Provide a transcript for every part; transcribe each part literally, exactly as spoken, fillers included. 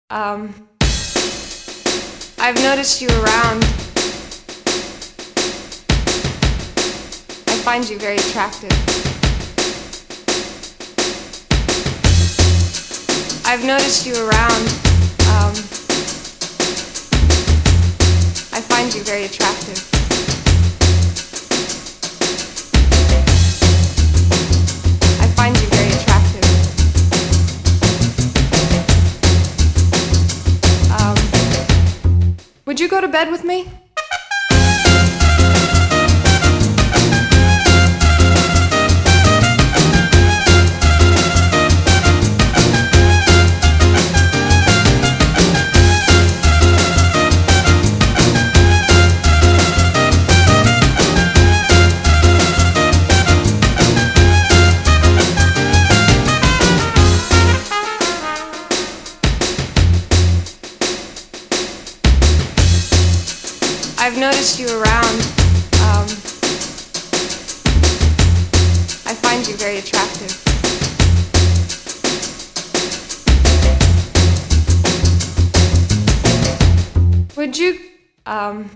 Um, I've noticed you around. I find you very attractive. I've noticed you around. Um, I find you very attractive. I find you very attractive. Um, would you go to bed with me? I've noticed you around. Um, I find you very attractive. Would you, um...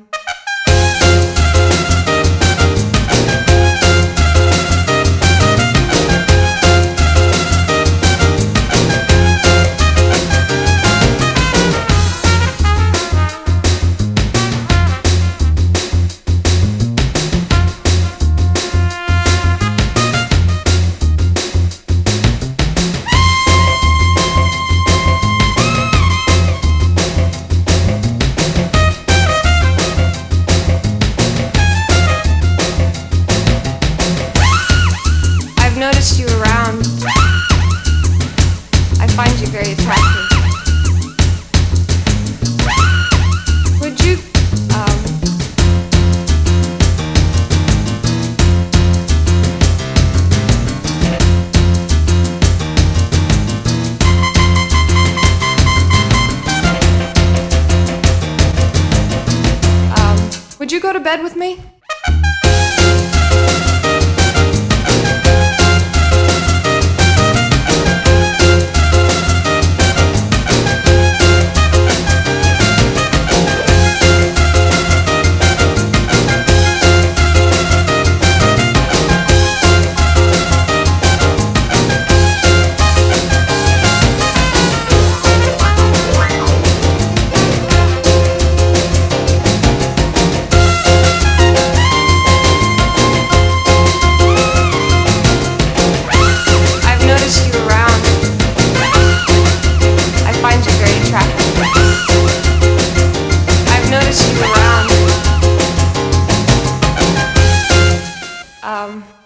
I've noticed you around. I find you very attractive. Would you, um... um, would you go to bed with me? I've noticed you around. Um...